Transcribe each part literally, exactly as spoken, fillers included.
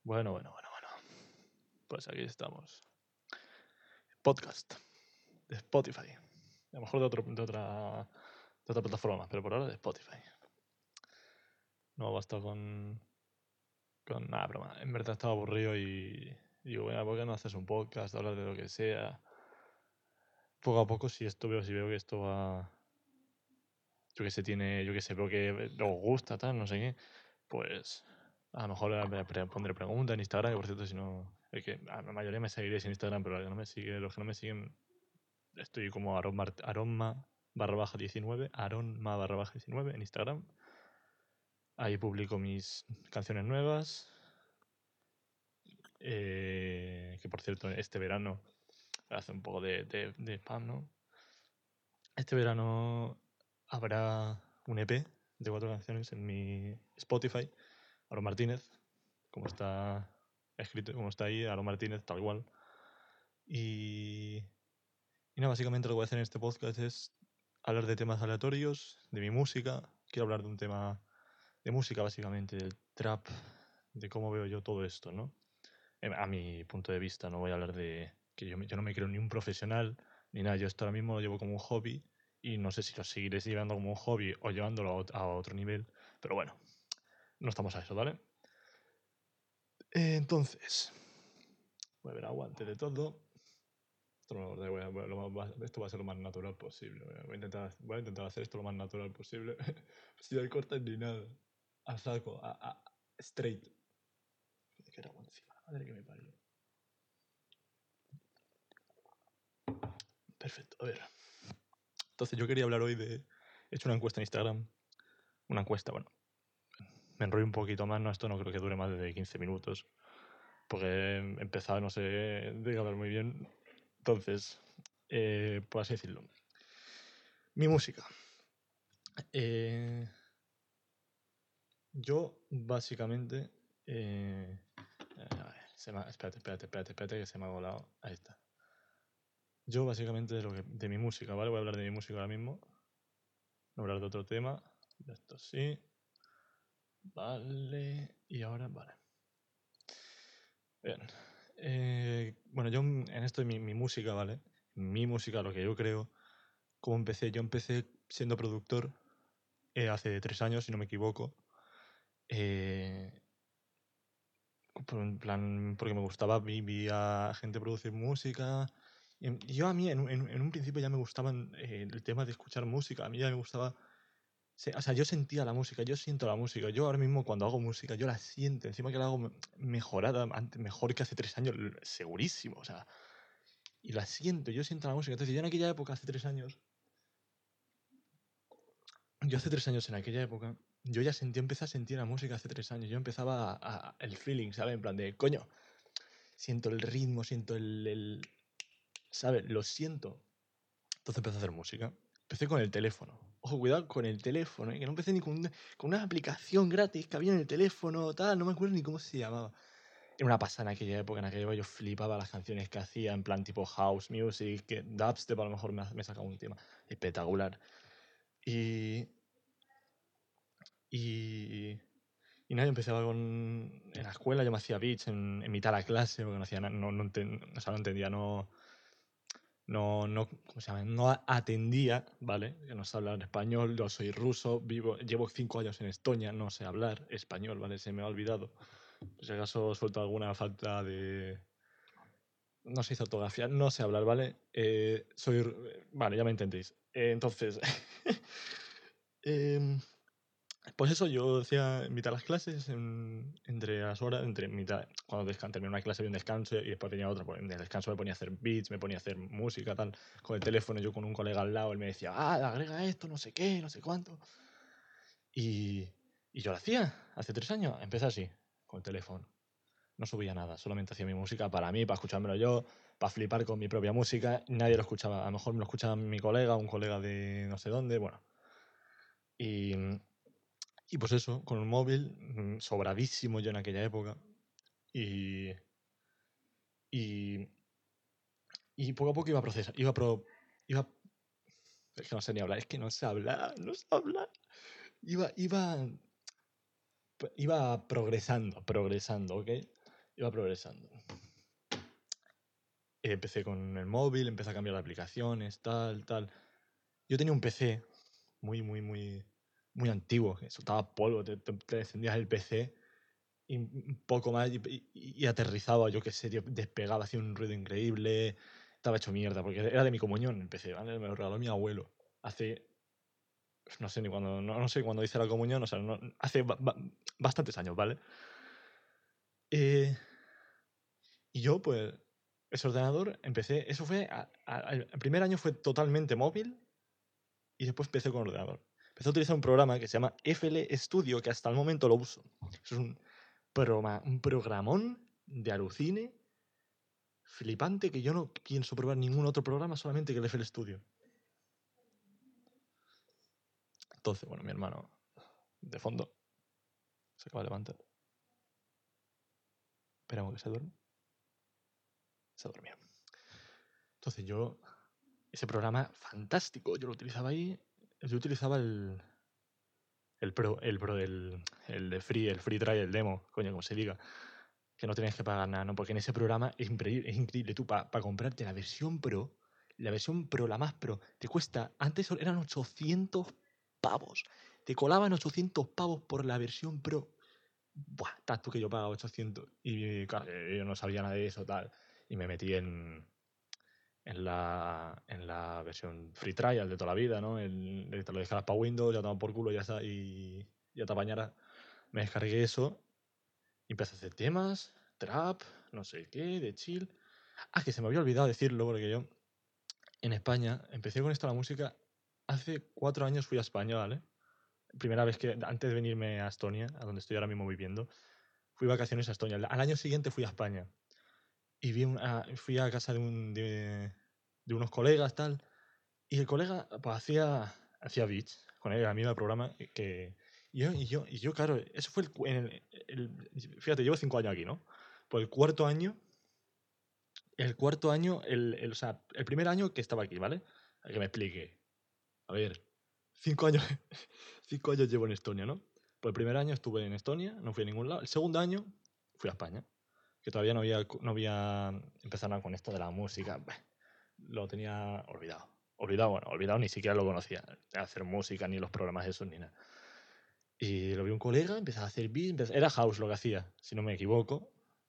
Bueno, bueno, bueno, bueno. Pues aquí estamos. Podcast de Spotify. A lo mejor de, otro, de, otra, de otra plataforma, pero por ahora de Spotify. No basta con. con nada, broma. En verdad estaba aburrido y. y digo, bueno, ¿por qué no haces un podcast? Hablar de lo que sea. Poco a poco, si esto veo, si veo que esto va. Yo que sé, tiene. Yo que sé, veo que os gusta, tal, no sé qué. Pues. A lo mejor le pre- pondré preguntas en Instagram, que por cierto, si no. Es que a la mayoría me seguiréis en Instagram, pero los que no me siguen, los que no me siguen estoy como aroma, aroma barra baja diecinueve, aroma barra baja diecinueve en Instagram. Ahí publico mis canciones nuevas. Eh, que por cierto, este verano hace un poco de, de, de spam, ¿no? Este verano habrá un E P de cuatro canciones en mi Spotify. Aaron Martínez, como está escrito, como está ahí, Aaron Martínez, tal cual. Y, y nada, básicamente lo que voy a hacer en este podcast es hablar de temas aleatorios, de mi música. Quiero hablar de un tema de música, básicamente, del trap, de cómo veo yo todo esto, ¿no? A mi punto de vista, no voy a hablar de que yo, yo no me creo ni un profesional ni nada. Yo esto ahora mismo lo llevo como un hobby y no sé si lo seguiré llevando como un hobby o llevándolo a otro nivel, pero bueno, no estamos a eso, ¿vale? Eh, entonces, voy a beber agua antes de todo. Esto, no, voy a, voy a, lo más, esto va a ser lo más natural posible. Voy a intentar, voy a intentar hacer esto lo más natural posible. Si no hay cortes ni nada. A saco, a, a straight. Que era encima, madre que me parió. Perfecto, a ver. Entonces yo quería hablar hoy de... He hecho una encuesta en Instagram. Una encuesta, bueno. Me enrollo un poquito más, no, esto no creo que dure más de quince minutos. Porque he empezado, no sé, de hablar muy bien. Entonces, eh, por así decirlo. Mi música. Eh, yo, básicamente... Eh, a ver, se me ha, espérate, espérate, espérate, espérate, que se me ha volado. Ahí está. Yo, básicamente, de, lo que, de mi música, ¿vale? Voy a hablar de mi música ahora mismo. Voy a hablar de otro tema. De esto sí. Vale. Y ahora, vale. Bien. Eh, bueno, yo en esto de mi, mi música, ¿vale? Mi música, lo que yo creo. ¿Cómo empecé? Yo empecé siendo productor eh, hace tres años, si no me equivoco. Eh, por, en plan, porque me gustaba, vi, vi a gente producir música. Y yo a mí, en, en, en un principio ya me gustaba eh, el tema de escuchar música. A mí ya me gustaba... O sea, yo sentía la música, yo siento la música. Yo ahora mismo cuando hago música, yo la siento. Encima que la hago mejorada, mejor que hace tres años, segurísimo. O sea, y la siento, yo siento la música. Entonces, yo en aquella época, hace tres años, yo hace tres años en aquella época, yo ya sentí, empecé a sentir la música hace tres años. Yo empezaba a, a- el feeling, ¿sabes? En plan de, coño, siento el ritmo, siento el, el ¿sabes? Lo siento. Entonces empecé a hacer música. Empecé con el teléfono. Ojo, cuidado con el teléfono, ¿eh? Que no empecé ni con una, con una aplicación gratis que había en el teléfono, tal, no me acuerdo ni cómo se llamaba. Era una pasada en aquella época, en aquella época yo flipaba las canciones que hacía, en plan tipo house music, que dubstep a lo mejor me, me sacaba un tema espectacular. Y, y, y nada, yo empezaba con... En la escuela yo me hacía beats en, en mitad de la clase, porque no, hacía, no, no, enten, o sea, no entendía, no... No, no, ¿cómo se llama? No atendía, ¿vale? Que no sé hablar español, yo soy ruso, vivo, llevo cinco años en Estonia, no sé hablar español, ¿vale? Se me ha olvidado. Por si acaso suelto alguna falta de... No sé hizo ortografía, no sé hablar, ¿vale? Eh, soy... Vale, ya me entendéis. Eh, entonces... eh, pues eso, yo decía en mitad de las clases, en, entre las horas, entre mitad, cuando descan, terminaba una clase había un descanso y después tenía otra, pues en el descanso me ponía a hacer beats, me ponía a hacer música, tal, con el teléfono, yo con un colega al lado, él me decía, ah, agrega esto, no sé qué, no sé cuánto. Y, y yo lo hacía, hace tres años, empecé así, con el teléfono. No subía nada, solamente hacía mi música para mí, para escuchármelo yo, para flipar con mi propia música, nadie lo escuchaba, a lo mejor me lo escuchaba mi colega, un colega de no sé dónde, bueno. Y... Y pues eso, con un móvil, mm, sobradísimo yo en aquella época. Y, y, y poco a poco iba a procesar, iba a pro, iba, es que no sé ni hablar, es que no sé hablar, no sé hablar. Iba, iba, iba progresando, progresando, ¿ok? Iba progresando. Empecé con el móvil, empecé a cambiar de aplicaciones, tal, tal. Yo tenía un P C muy, muy, muy, muy antiguo, que soltaba polvo, te, te- te encendías el P C y un poco más y, y- y aterrizaba, yo qué sé, tío, despegaba, hacía un ruido increíble, estaba hecho mierda, porque era de mi comunión el P C, ¿vale? Me lo regaló mi abuelo hace, no sé ni cuándo, no, no sé cuándo hice la comunión, o sea, no- hace ba- ba- bastantes años, ¿vale? Eh, y yo, pues, ese ordenador empecé, eso fue, a- a- el primer año fue totalmente móvil y después empecé con ordenador. Empecé a utilizar un programa que se llama F L Studio, que hasta el momento lo uso. Es un, programa, un programón de alucine flipante que yo no pienso probar ningún otro programa, solamente que el F L Studio. Entonces, bueno, mi hermano, de fondo, se acaba de levantar. Esperamos que se duerma. Se durmió. Entonces yo, ese programa fantástico, yo lo utilizaba ahí. Yo utilizaba el, el Pro, el Pro, el, el de Free, el Free Trial, el demo, coño, como se diga. Que no tenías que pagar nada, ¿no? Porque en ese programa es increíble, es increíble. Tú, para pa comprarte la versión Pro, la versión Pro, la más Pro, te cuesta, antes eran ochocientos pavos. Te colaban ochocientos pavos por la versión Pro. Buah, tanto que yo pagaba ochocientos. Y claro, yo no sabía nada de eso, tal. Y me metí en, en, la, en la versión free trial de toda la vida, ¿no? El, el- te lo dejaras para Windows, ya toman por culo, ya está, y ya te apañaras. Me descargué eso y empecé a hacer temas, trap, no sé qué, de chill. Ah, que se me había olvidado decirlo, porque yo en España empecé con esto la música. Hace cuatro años fui a España, ¿vale? Primera vez que, antes de venirme a Estonia, a donde estoy ahora mismo viviendo, fui de vacaciones a Estonia. Al año siguiente fui a España. Y vi un- a- fui a casa de, un, de, de unos colegas, tal. Y el colega pues, hacía, hacía beats con él, a mí el programa. Que, y, yo, y, yo, y yo, claro, eso fue el, cu- en el, el- Fíjate, llevo cinco años aquí, ¿no? Pues el cuarto año, el cuarto año, el, el, o sea, el primer año que estaba aquí, ¿vale? A que me explique. A ver, cinco años, cinco años llevo en Estonia, ¿no? Pues el primer año estuve en Estonia, no fui a ningún lado. El segundo año fui a España, que todavía no había, no había empezado nada con esto de la música. Bah, lo tenía olvidado. Olvidado, bueno, olvidado, ni siquiera lo conocía. Hacer música, ni los programas esos, ni nada. Y lo vi un colega, empezaba a hacer beats, era house lo que hacía, si no me equivoco.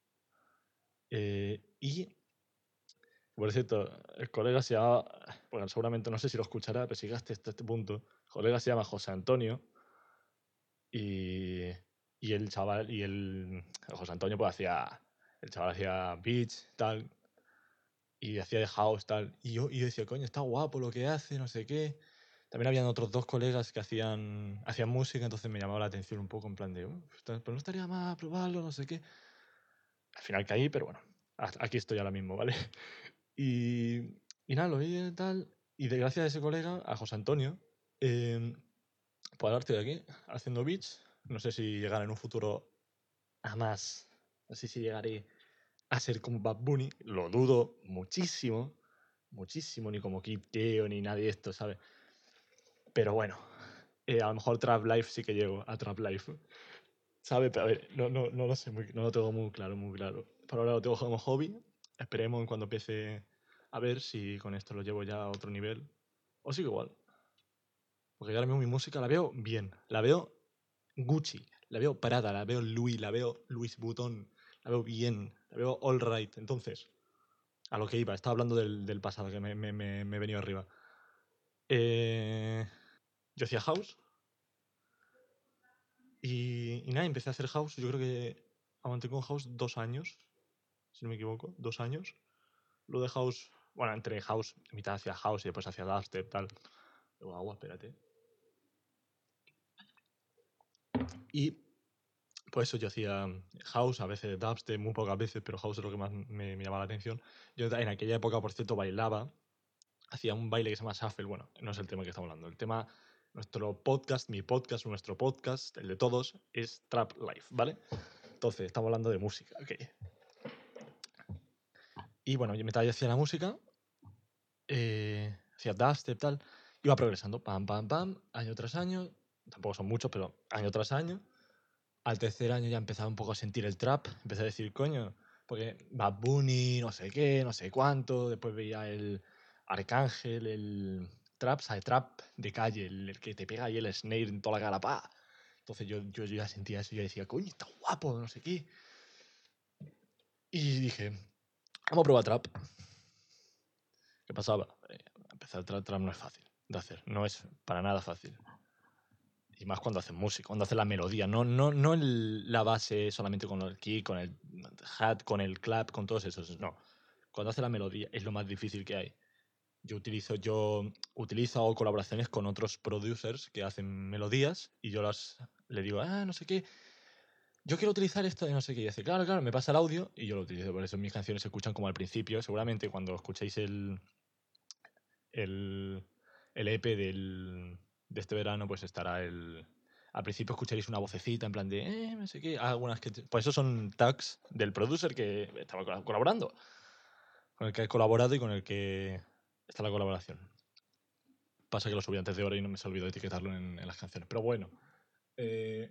Eh, y, por cierto, el colega se llama, bueno, seguramente no sé si lo escuchará, pero si llegaste hasta este punto, el colega se llama José Antonio. Y, y el chaval, y el, el José Antonio, pues hacía, el chaval hacía beats, tal, y hacía de house, tal. Y yo, y yo decía, coño, está guapo lo que hace, no sé qué. También habían otros dos colegas que hacían, hacían música, entonces me llamaba la atención un poco, en plan de, "Uh, pero no estaría mal probarlo, no sé qué". Al final caí, pero bueno, aquí estoy ahora mismo, ¿vale? Y, y nada, lo vi y tal, y de gracias a ese colega, a José Antonio, eh, pues ahora estoy aquí haciendo beats. No sé si llegar en un futuro a más. No sé si llegaré a ser como Bad Bunny. Lo dudo muchísimo. Muchísimo. Ni como Kid Teo, ni nadie de esto, ¿sabes? Pero bueno. Eh, a lo mejor Trap Life sí que llego a Trap Life. ¿Sabes? Pero a ver, no, no, no lo sé, muy, no lo tengo muy claro, muy claro. Por ahora lo tengo como hobby. Esperemos cuando empiece a ver si con esto lo llevo ya a otro nivel. O sigo igual. Porque ahora mismo mi música la veo bien. La veo Gucci, la veo Prada, la veo Louis, la veo Louis Vuitton, la veo bien, la veo all right. Entonces, a lo que iba, estaba hablando del, del pasado, que me, me, me, me he venido arriba. Eh, yo hacía house y, y nada, empecé a hacer house. Yo creo que aguanté con house dos años, si no me equivoco, dos años. Lo de house, bueno, entre house, mitad hacia house y después hacia dubstep, tal. Luego agua, espérate. Y pues eso, yo hacía house, a veces dubstep, muy pocas veces, pero house es lo que más me, me llamaba la atención. Yo en aquella época, por cierto, bailaba, hacía un baile que se llama shuffle. Bueno, no es el tema que estamos hablando. El tema, nuestro podcast, mi podcast, nuestro podcast, el de todos, es Trap Life, ¿vale? Entonces, estamos hablando de música, ok. Y bueno, yo mientras yo hacía la música, eh, hacía dubstep, tal, iba progresando, pam, pam, pam, año tras año. Tampoco son muchos, pero año tras año. al tercer año ya empezaba un poco a sentir el trap, empecé a decir, coño, porque Bad Bunny, no sé qué, no sé cuánto, después veía el Arcángel, el trap, ¿sabes? Trap de calle, el, el que te pega ahí el snare en toda la cara, pa. Entonces yo, yo, yo ya sentía eso y yo decía, coño, está guapo, no sé qué. Y dije, vamos a probar trap. ¿Qué pasaba? Eh, empezar el trap, trap no es fácil de hacer, no es para nada fácil. Y más cuando haces música, cuando haces la melodía, no, no, no el, la base solamente con el kick, con el hat, con el clap, con todos esos, no. Cuando haces la melodía es lo más difícil que hay. Yo utilizo, yo utilizo hago colaboraciones con otros producers que hacen melodías y yo las le digo, ah, no sé qué, yo quiero utilizar esto de no sé qué. Y dice, claro, claro, me pasa el audio y yo lo utilizo. Por eso mis canciones se escuchan como al principio. Seguramente cuando escuchéis el, el, el E P del, de este verano, pues estará el... Al principio escucharéis una vocecita en plan de, eh, no sé qué, algunas que... Pues esos son tags del producer que estaba colaborando, con el que he colaborado y con el que está la colaboración. Pasa que lo subí antes de hora y no me se olvidó etiquetarlo en, en las canciones. Pero bueno, eh,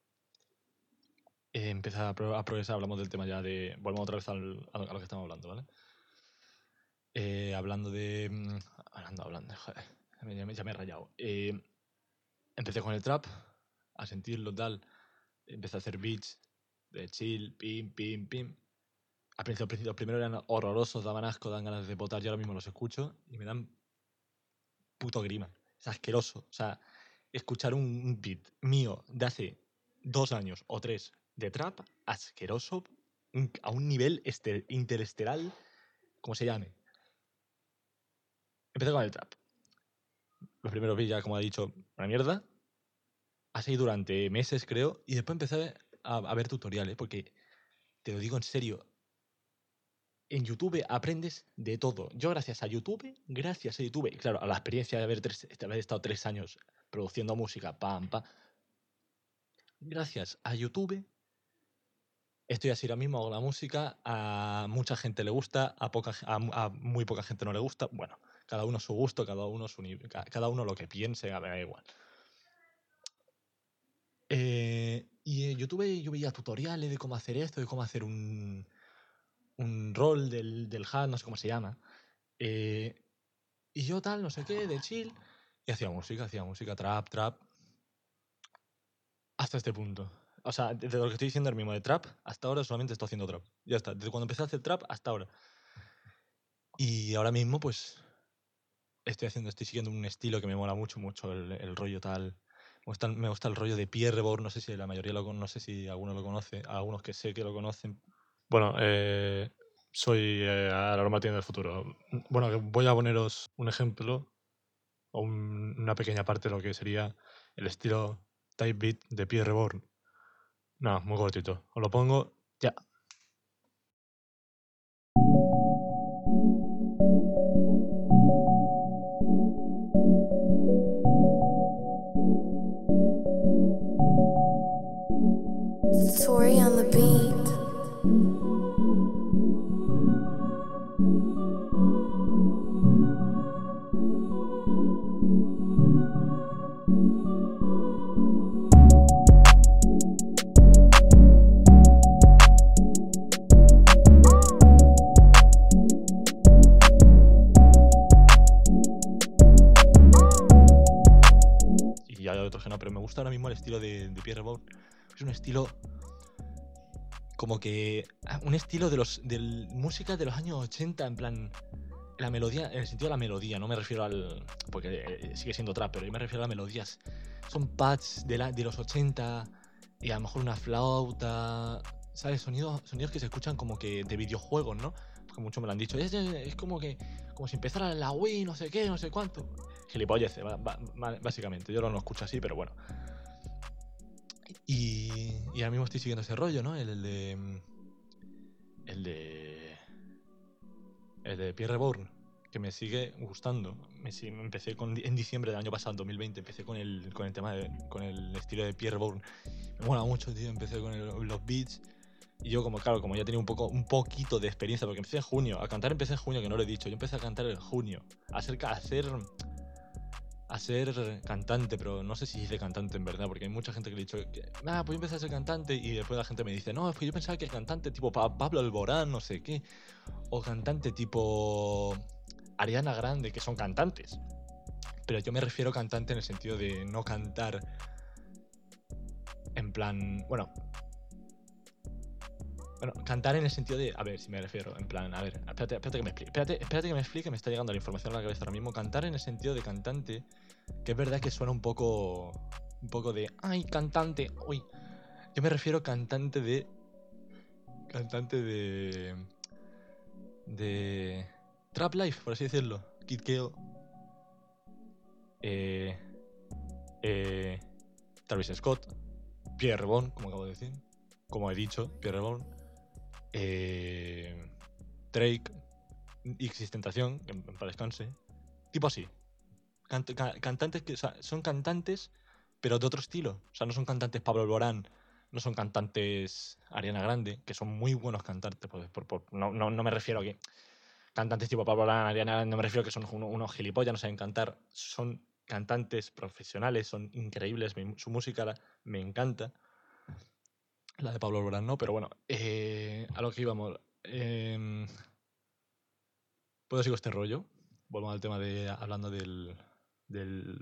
eh, empieza a, pro, a progresar, hablamos del tema ya de... Volvemos otra vez al, a, lo, a lo que estamos hablando, ¿vale? Eh, hablando de... mm, Hablando, hablando, joder, ya me, ya me he rayado. Eh, empecé con el trap, a sentirlo, tal. Empecé a hacer beats de chill, pim, pim, pim. Al principio, al principio, los primeros eran horrorosos, daban asco, dan ganas de botar. Yo ahora mismo los escucho y me dan puto grima. Es asqueroso. O sea, escuchar un, un beat mío de hace dos años o tres de trap, asqueroso, un, a un nivel este, interesteral, como se llame. Empecé con el trap. Los primeros beats ya, como ha dicho, una mierda. Así durante meses, creo. Y después empecé a, a ver tutoriales, porque te lo digo en serio, en YouTube aprendes de todo. Yo gracias a YouTube, gracias a YouTube, y claro, a la experiencia de haber, tres, de haber estado tres años produciendo música, pam, pam, gracias a YouTube estoy así ahora mismo, hago la música, a mucha gente le gusta, a, poca, a, a muy poca gente no le gusta. Bueno, cada uno su gusto, cada uno, su, cada uno lo que piense, a ver, igual. Eh, y en YouTube yo veía tutoriales de cómo hacer esto, de cómo hacer un, un rol del, del hat, no sé cómo se llama. Eh, y yo tal, no sé qué, de chill. Y hacía música, hacía música, trap, trap. Hasta este punto. O sea, desde lo que estoy diciendo ahora mismo de trap, hasta ahora solamente estoy haciendo trap. Ya está, desde cuando empecé a hacer trap hasta ahora. Y ahora mismo, pues, estoy haciendo, estoy siguiendo un estilo que me mola mucho, mucho el, el rollo tal. Me gusta, me gusta el rollo de Pierre Bourne, no sé si la mayoría lo no sé si alguno lo conoce, algunos que sé que lo conocen. Bueno, eh, soy eh, Aaron Martín del futuro. Bueno, voy a poneros un ejemplo o un, una pequeña parte de lo que sería el estilo type beat de Pierre Bourne. No, muy cortito. Os lo pongo ya. Tori on the beat. Y hay otros que no, pero me gusta ahora mismo el estilo de, de Pierre Bourne. Es un estilo como que un estilo de los de música de los años ochenta, en plan la melodía, en el sentido de la melodía, no me refiero al, porque sigue siendo trap, pero yo me refiero a las melodías. Son pads de, la, de los ochenta y a lo mejor una flauta, ¿sabes? Sonidos, sonidos que se escuchan como que de videojuegos, ¿no? Porque muchos me lo han dicho. Es, es como que como si empezara la Wii, no sé qué, no sé cuánto. Gilipollez, básicamente. Yo no lo escucho así, pero bueno. Y, y ahora mismo estoy siguiendo ese rollo, ¿no? El, el de... El de... El de Pierre Bourne, que me sigue gustando. Me, empecé con, en diciembre del año pasado, dos mil veinte, empecé con el, con el tema de... Con el estilo de Pierre Bourne. Me mola mucho, tío. Empecé con el, los beats. Y yo, como claro, como ya tenía un poco un poquito de experiencia, porque empecé en junio. A cantar empecé en junio, que no lo he dicho. Yo empecé a cantar en junio. A hacer... A hacer, a a ser cantante, pero no sé si hice cantante en verdad, porque hay mucha gente que le he dicho, que, ah, pues yo empecé a ser cantante y después la gente me dice, no, es que yo pensaba que el cantante tipo Pa- Pablo Alborán, no sé qué, o cantante tipo Ariana Grande, que son cantantes. Pero yo me refiero a cantante en el sentido de no cantar en plan, bueno, bueno, cantar en el sentido de, a ver, si me refiero, en plan, a ver, espérate, espérate que me explique, espérate, espérate que me explique, me está llegando la información a la cabeza ahora mismo. Cantar en el sentido de cantante, que es verdad que suena un poco, un poco de, ay, cantante, uy. Yo me refiero a cantante de, cantante de, de Trap Life, por así decirlo. Kid Keo, eh, eh, Travis Scott, Pierre Bourne, como acabo de decir, como he dicho, Pierre Bourne, eh, Drake, X-Tentación, que para descanse, tipo así. Cant- ca- cantantes que, o sea, son cantantes, pero de otro estilo. O sea, no son cantantes Pablo Alborán, no son cantantes Ariana Grande, que son muy buenos cantantes. Por, por- por- no, no, no me refiero a que cantantes tipo Pablo Alborán, Ariana Grande, no me refiero a que son unos, unos gilipollas, no saben cantar. Son cantantes profesionales, son increíbles. mi- su música la- me encanta. La de Pablo Alborán no, pero bueno, eh, a lo que íbamos. Eh, ¿Puedo seguir este rollo? Volvemos al tema de hablando del, del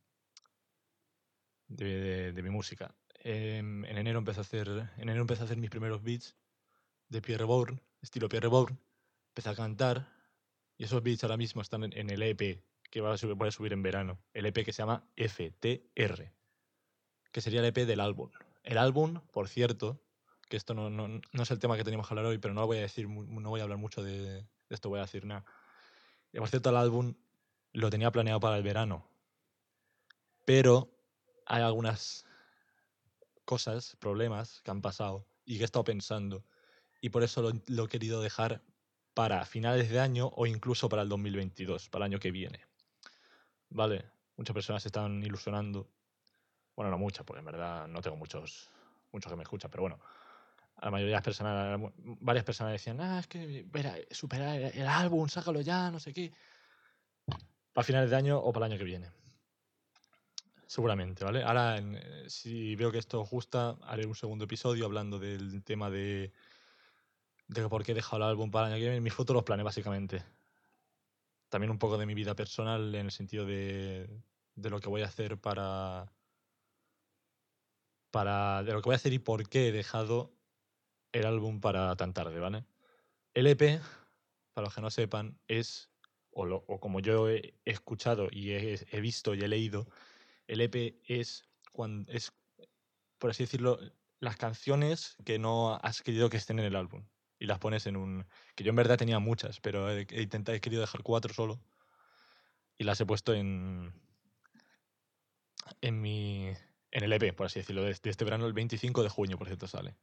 de, de- de mi música. Em, en enero empecé a hacer en enero empecé a hacer mis primeros beats de Pierre Bourne, estilo Pierre Bourne. Empecé a cantar y esos beats ahora mismo están en, en el E P que voy a, subir, voy a subir en verano. El E P que se llama F T R, que sería el E P del álbum. El álbum, por cierto, que esto no, no, no es el tema que teníamos que hablar hoy, pero no lo voy a decir, mu- no voy a hablar mucho de, de esto, voy a decir nada. Y por cierto, el álbum lo tenía planeado para el verano, pero hay algunas cosas, problemas que han pasado y que he estado pensando. Y por eso lo, lo he querido dejar para finales de año o incluso para el dos mil veintidós, para el año que viene. Vale, muchas personas se están ilusionando. Bueno, no muchas, porque en verdad no tengo muchos, muchos que me escuchan, pero bueno, a la mayoría de las personas, varias personas decían, ah, es que espera, supera el, el álbum, sácalo ya, no sé qué. Para finales de año o para el año que viene. Seguramente, ¿vale? Ahora, en, eh, si veo que esto os gusta, haré un segundo episodio hablando del tema de, de por qué he dejado el álbum para el año que viene, mis futuros planes, básicamente. También un poco de mi vida personal en el sentido de, de lo que voy a hacer para, para. De lo que voy a hacer y por qué he dejado el álbum para tan tarde, ¿vale? El E P, para los que no sepan, es, o, lo- o como yo he escuchado y he, he visto y he leído, el E P es, cuando, es, por así decirlo, las canciones que no has querido que estén en el álbum. Y las pones en un. Que yo en verdad tenía muchas, pero he, he intentado, he querido dejar cuatro solo. Y las he puesto en. En mi. En el E P, por así decirlo, de, de este verano, el veinticinco de junio, por cierto, sale.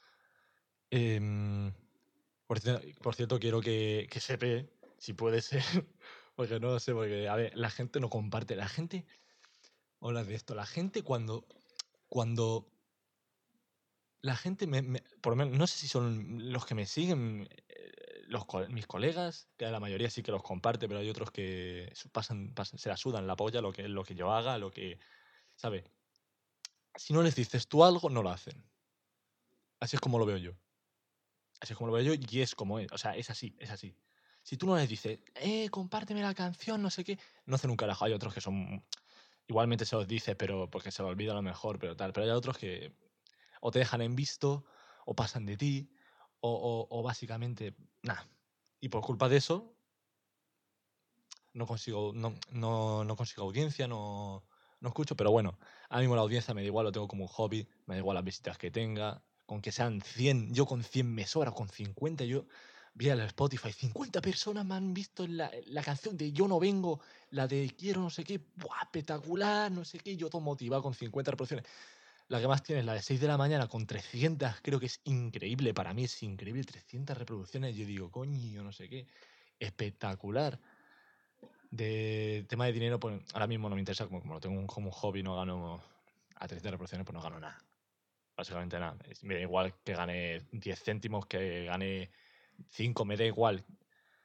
Em, por, cierto, por cierto, quiero que, que se pe, si puede ser, porque no lo sé, porque, a ver, la gente no comparte. La gente. Habla de esto. La gente cuando. Cuando. La gente, me, me- por lo menos, no sé si son los que me siguen, eh, los, co- mis colegas, que la mayoría sí que los comparte, pero hay otros que su- pasan, pasan- se la sudan la polla lo que, lo que yo haga, lo que. ¿Sabes? Si no les dices tú algo, no lo hacen. Así es como lo veo yo. Así es como lo veo yo y es como es. O sea, es así, es así. Si tú no les dices, eh, compárteme la canción, no sé qué, no hacen un carajo. Hay otros que son. Igualmente se los dice, pero porque se lo olvida a lo mejor, pero tal. Pero hay otros que o te dejan en visto, o pasan de ti, o, o- o básicamente, nada. Y por culpa de eso, no consigo, no, no, no consigo audiencia, no, no escucho, pero bueno, ahora mismo la audiencia me da igual, lo tengo como un hobby, me da igual las visitas que tenga, con que sean cien, yo con cien me sobra, con cincuenta yo vi al Spotify, cincuenta personas me han visto la, la canción de Yo no vengo, la de quiero no sé qué, ¡buah, espectacular, no sé qué, yo todo motivado con cincuenta reproducciones. La que más tiene es la de seis de la mañana con trescientas, creo que es increíble, para mí es increíble, trescientas reproducciones, yo digo, coño, no sé qué, espectacular. De tema de dinero, pues ahora mismo no me interesa, como, como lo tengo un- como un hobby, no gano a trescientas reproducciones, pues no gano nada. Básicamente nada. Es- Me da igual que gane diez céntimos, que gane cinco, me da igual.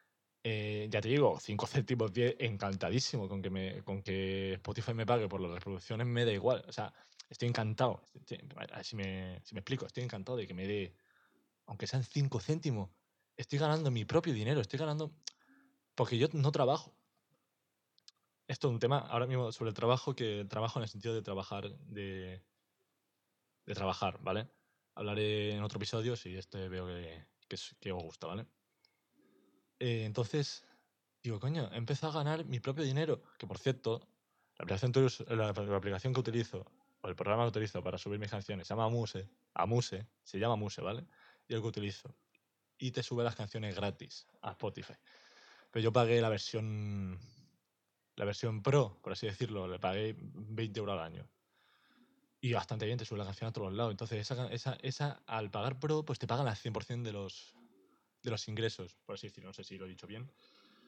Eh, ya te digo, cinco céntimos, diez, encantadísimo con que, me, con que Spotify me pague por las reproducciones, me da igual. O sea, estoy encantado. Estoy- a ver si me, si me explico, estoy encantado de que me dé, aunque sean cinco céntimos, estoy ganando mi propio dinero, estoy ganando porque yo no trabajo. Esto es un tema ahora mismo sobre el trabajo, que trabajo en el sentido de trabajar, de, de trabajar, ¿vale? Hablaré en otro episodio si este veo que, que, es- que os gusta, ¿vale? Eh, entonces, digo, coño, he empezado a ganar mi propio dinero. Que por cierto, la aplicación, que us- la, la aplicación que utilizo, o el programa que utilizo para subir mis canciones, se llama Amuse. Amuse, se llama Amuse, ¿vale? Y el que utilizo. Y te sube las canciones gratis a Spotify. Pero yo pagué la versión. La versión Pro, por así decirlo, le pagué veinte euros al año. Y bastante bien, te sube la canción a todos lados. Entonces, esa, esa, esa, al pagar Pro, pues te pagan al cien por ciento de los, de los ingresos, por así decirlo. No sé si lo he dicho bien.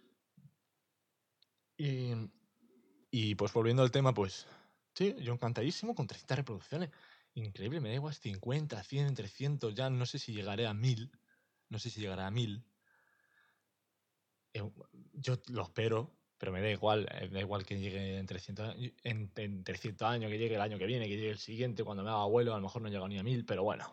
Y, y pues volviendo al tema, pues sí, yo encantadísimo con trescientas reproducciones. Increíble, me da igual cincuenta, cien, trescientos, ya no sé si llegaré a mil. No sé si llegará a mil. Eh, Yo lo espero, pero me da igual. eh, Me da igual que llegue en trescientos, años- en, en trescientos años, que llegue el año que viene, que llegue el siguiente, cuando me haga abuelo, a lo mejor no llega ni a mil, pero bueno.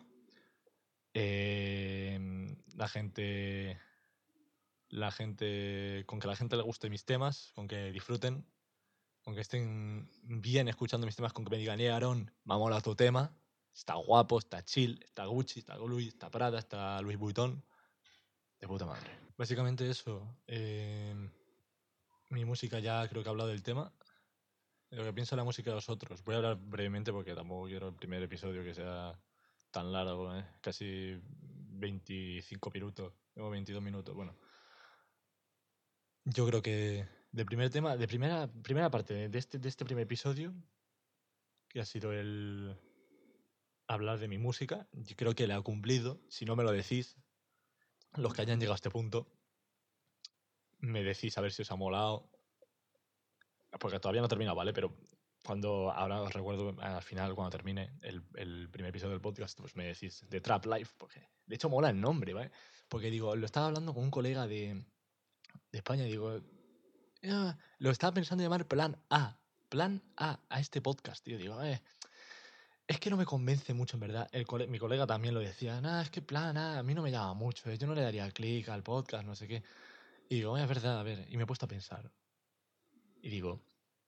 Eh, la gente. La gente. Con que a la gente le guste mis temas, con que disfruten, con que estén bien escuchando mis temas, con que me digan, eh, Aaron, me ha molado tu tema, está guapo, está chill, está Gucci, está Louis, está Prada, está Louis Vuitton, de puta madre. Básicamente eso. eh, mi música, ya creo que he hablado del tema. De lo que pienso de la música de los otros. Voy a hablar brevemente porque tampoco quiero el primer episodio que sea tan largo, ¿eh? Casi veinticinco minutos, o veintidós minutos. Bueno, yo creo que de primer tema, de primera, primera parte de este, de este primer episodio, que ha sido el hablar de mi música, yo creo que le ha cumplido. Si no me lo decís, los que hayan llegado a este punto, me decís a ver si os ha molado. Porque todavía no he terminado, ¿vale? Pero cuando, ahora os recuerdo al final, cuando termine el, el primer episodio del podcast, pues me decís de Trap Life, porque de hecho mola el nombre, ¿vale? Porque digo, lo estaba hablando con un colega de, de España y digo, "Ah, lo estaba pensando llamar Plan A, Plan A a este podcast, tío". Digo, eh, es que no me convence mucho, en verdad. El cole- mi colega también lo decía, nada, es que Plan A a mí no me llama mucho, eh, yo no le daría clic al podcast, no sé qué. Y digo, "Eh, es verdad, a ver", y me he puesto a pensar. Y digo,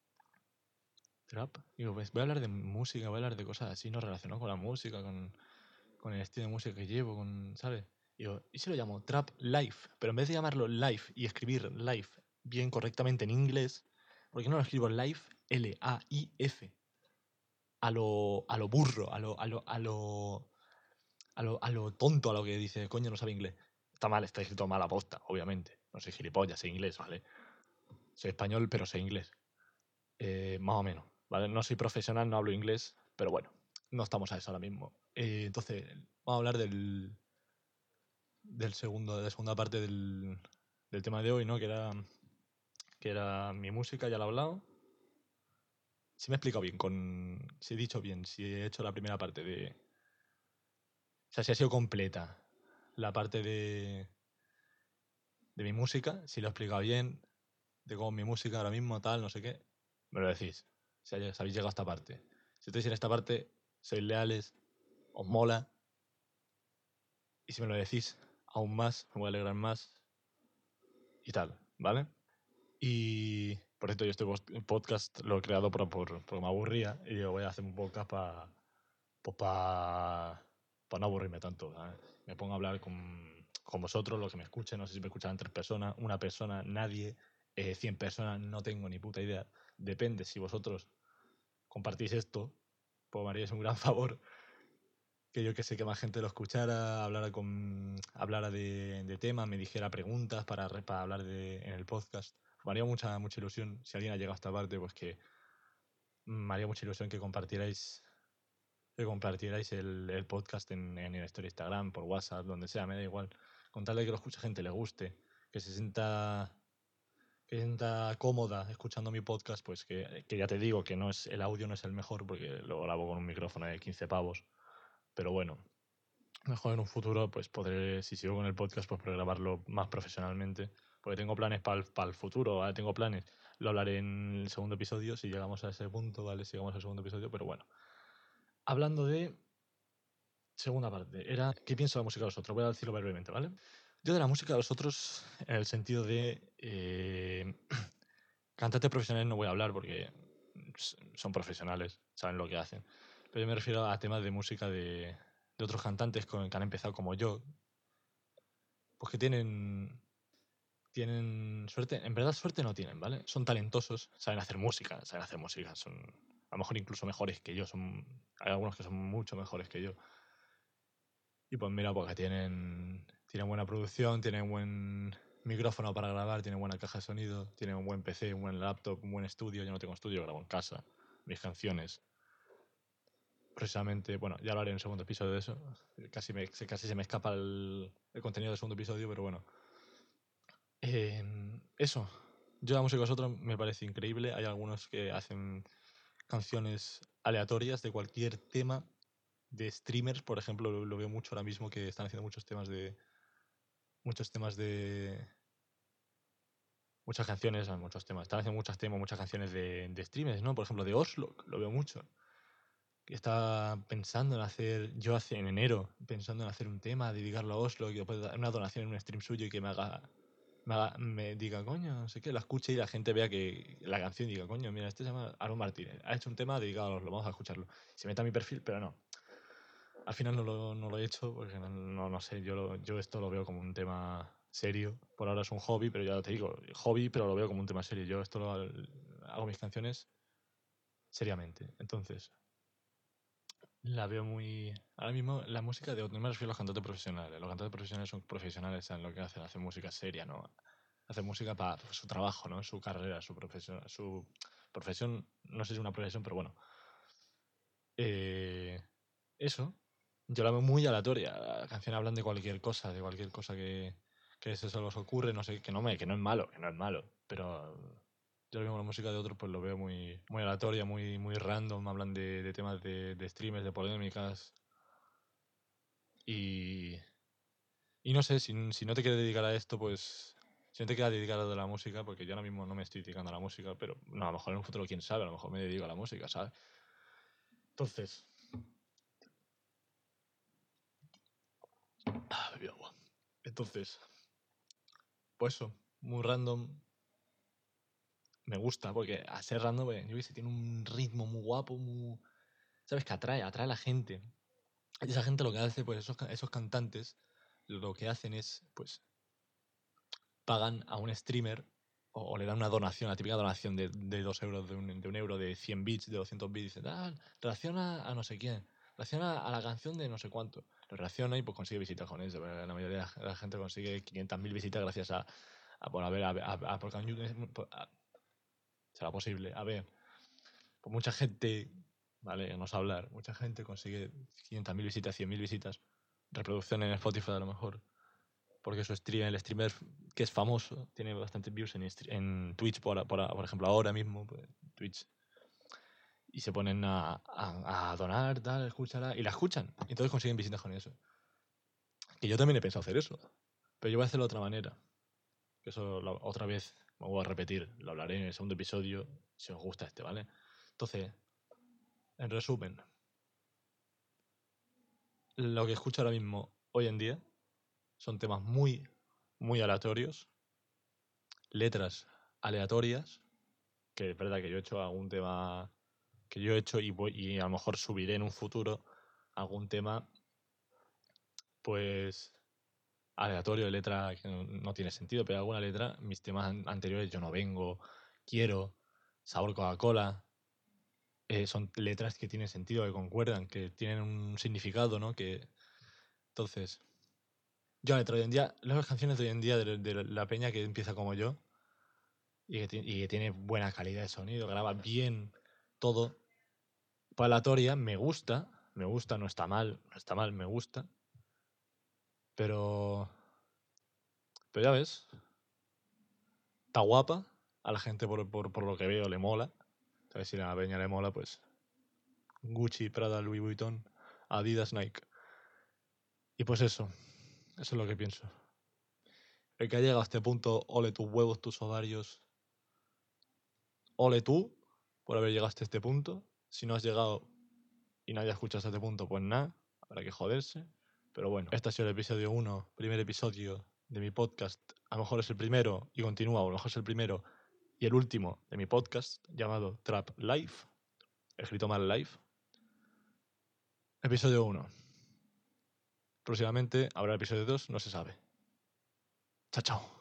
trap. Digo, pues voy a hablar de música, voy a hablar de cosas así, no relacionadas con la música, con, con el estilo de música que llevo, con, ¿sabes? Digo, ¿y si lo llamo Trap Life? Pero en vez de llamarlo Life y escribir Life bien correctamente en inglés, ¿por qué no lo escribo Life, L A I F? A lo, a lo burro, a lo, a lo, a lo, a lo, a lo tonto, a lo que dice, coño, no sabe inglés. Está mal, está escrito mal a posta, obviamente. No soy gilipollas, sé inglés, ¿vale? Soy español, pero sé inglés. Eh, más o menos, ¿vale? No soy profesional, no hablo inglés, pero bueno, no estamos a eso ahora mismo. Eh, entonces, vamos a hablar del, del segundo, de la segunda parte del, del tema de hoy, ¿no? Que era, que era mi música, ya lo he hablado. Si me he explicado bien, con, si he dicho bien, si he hecho la primera parte de... O sea, si ha sido completa la parte de, de mi música, si lo he explicado bien, de cómo mi música ahora mismo, tal, no sé qué, me lo decís. Si habéis llegado a esta parte. Si estáis en esta parte, sois leales, os mola. Y si me lo decís aún más, me voy a alegrar más y tal, ¿vale? Y por cierto, yo este post- podcast lo he creado por, por, porque me aburría y digo, voy a hacer un podcast para pues pa, pa no aburrirme tanto, ¿sabes? Me pongo a hablar con, con vosotros, los que me escuchen, no sé si me escuchan tres personas, una persona, nadie, eh, cien personas, no tengo ni puta idea. Depende, si vosotros compartís esto, pues me haríais un gran favor, que yo que sé, que más gente lo escuchara, hablara, con, hablara de, de temas, me dijera preguntas para, re- para hablar de, en el podcast. Me haría mucha, mucha ilusión, si alguien ha llegado a esta parte, pues que me haría mucha ilusión que compartierais, que compartierais el, el podcast en, en el story Instagram, por WhatsApp, donde sea, me da igual. Con tal de que lo escuche gente, le guste, que se sienta, que se sienta cómoda escuchando mi podcast, pues que, que ya te digo que no es, el audio no es el mejor porque lo grabo con un micrófono de quince pavos. Pero bueno, mejor en un futuro, pues podré, si sigo con el podcast, pues podré grabarlo más profesionalmente. porque tengo planes para el futuro, ¿vale? Tengo planes. Lo hablaré en el segundo episodio, si llegamos a ese punto, ¿vale? Si llegamos al segundo episodio, pero bueno. Hablando de segunda parte, era ¿qué pienso de la música de los otros? Voy a decirlo brevemente, ¿vale? Yo de la música de los otros, en el sentido de eh, cantantes profesionales no voy a hablar porque s- son profesionales, saben lo que hacen. Pero yo me refiero a temas de música de, de otros cantantes con, que han empezado como yo, pues que tienen, tienen suerte. En verdad suerte no tienen, ¿vale? Son talentosos, saben hacer música, saben hacer música, son a lo mejor incluso mejores que yo, son, hay algunos que son mucho mejores que yo. Y pues mira, porque tienen, tienen buena producción, tienen buen micrófono para grabar, tienen buena caja de sonido, tienen un buen P C, un buen laptop, un buen estudio. Yo no tengo estudio, grabo en casa mis canciones. Precisamente, bueno, ya hablaré en el segundo episodio de eso. Casi, me, se- casi se me escapa el, el contenido del segundo episodio, pero bueno. Eh, eso. Yo la música de vosotros me parece increíble. Hay algunos que hacen canciones aleatorias de cualquier tema de streamers, por ejemplo, lo, lo veo mucho ahora mismo que están haciendo muchos temas de muchos temas de muchas canciones, ah, muchos temas, están haciendo muchos temas, muchas canciones de, de streamers, ¿no? Por ejemplo, de Oslo, lo veo mucho. Que estaba pensando en hacer, yo hace en enero, pensando en hacer un tema, dedicarlo a Oslo, que después dar una donación en un stream suyo y que me haga, me, haga- me diga, coño, no sé qué, la escuche y la gente vea que la canción y diga, coño, mira, este se llama Aaron Martínez, ha hecho un tema dedicado a Oslo, vamos a escucharlo. Se meta a mi perfil, pero no. Al final no lo, no lo he hecho porque no, no, no sé, yo, lo- yo esto lo veo como un tema serio. Por ahora es un hobby, pero ya te digo, hobby, pero lo veo como un tema serio. Yo esto lo hago mis canciones seriamente. Entonces, la veo muy... Ahora mismo la música, de, no me refiero a los cantantes profesionales. Los cantantes profesionales son profesionales en lo que hacen, hacen música seria, ¿no? Hacen música para su trabajo, ¿no? Su carrera, su profesión, su profesión, no sé si es una profesión, pero bueno. Eh, eso, yo la veo muy aleatoria. La canción hablan de cualquier cosa, de cualquier cosa que, que se se les ocurre, no sé, que no me, que no es malo, que no es malo, pero yo lo mismo la música de otros pues lo veo muy, muy aleatoria, muy, muy random, hablan de, de temas de, de streamers, de polémicas y, y no sé, si, si no te quieres dedicar a esto, pues si no te quieres dedicar a lo de la música, porque yo ahora mismo no me estoy dedicando a la música, pero no, a lo mejor en un futuro quién sabe, a lo mejor me dedico a la música, ¿sabes? Entonces, ah, bebí agua. Entonces, pues eso, muy random. Me gusta, porque a ser random, pues, yo qué sé, tiene un ritmo muy guapo, muy... ¿Sabes? Que atrae, atrae a la gente. Y esa gente lo que hace, pues esos, ca- esos cantantes, lo que hacen es, pues, pagan a un streamer o, o le dan una donación, la típica donación de, de dos euros, de un, de un euro, de cien bits, de doscientos bits. Dicen, ah, reacciona a no sé quién, reacciona a la canción de no sé cuánto. Lo reacciona y pues consigue visitas con eso. La mayoría de la gente consigue quinientas mil visitas gracias a, a por haber, a, a, a- porque a- a- será posible. A ver, pues mucha gente, vale, no sé hablar, mucha gente consigue quinientas mil visitas, cien mil visitas, reproducción en Spotify a lo mejor, porque su stream, el streamer que es famoso, tiene bastantes views en, stre- en Twitch, por, por, por ejemplo, ahora mismo, pues, Twitch, y se ponen a, a, a donar, tal, escúchala, y la escuchan, y entonces consiguen visitas con eso. Y yo también he pensado hacer eso, pero yo voy a hacerlo de otra manera, que eso lo- otra vez me voy a repetir, lo hablaré en el segundo episodio, si os gusta este, ¿vale? Entonces, en resumen, lo que escucho ahora mismo, hoy en día, son temas muy, muy aleatorios, letras aleatorias, que es verdad que yo he hecho algún tema que yo he hecho y, voy, y a lo mejor subiré en un futuro algún tema, pues aleatorio de letra que no, no tiene sentido, pero alguna letra, mis temas an- anteriores, Yo no vengo, Quiero, Sabor Coca-Cola, eh, son letras que tienen sentido, que concuerdan, que tienen un significado, ¿no? Que, entonces, yo la letra de hoy en día, las canciones de hoy en día de, de la peña que empieza como yo y que, ti- y que tiene buena calidad de sonido, graba bien todo, pues aleatoria, me gusta, me gusta, no está mal, no está mal, me gusta, pero, pero ya ves, está guapa, a la gente por, por, por lo que veo le mola, entonces si a la peña le mola, pues Gucci, Prada, Louis Vuitton, Adidas, Nike. Y pues eso, eso es lo que pienso. El que ha llegado a este punto, ole tus huevos, tus ovarios. Ole tú por haber llegado hasta este punto. Si no has llegado y nadie ha escuchado hasta este punto, pues nada, habrá que joderse. Pero bueno, este ha sido el episodio uno, primer episodio de mi podcast. A lo mejor es el primero y continúa, o a lo mejor es el primero y el último de mi podcast llamado Trap Life, escrito mal Life. Episodio uno. Próximamente habrá episodio dos, no se sabe. Chao, chao.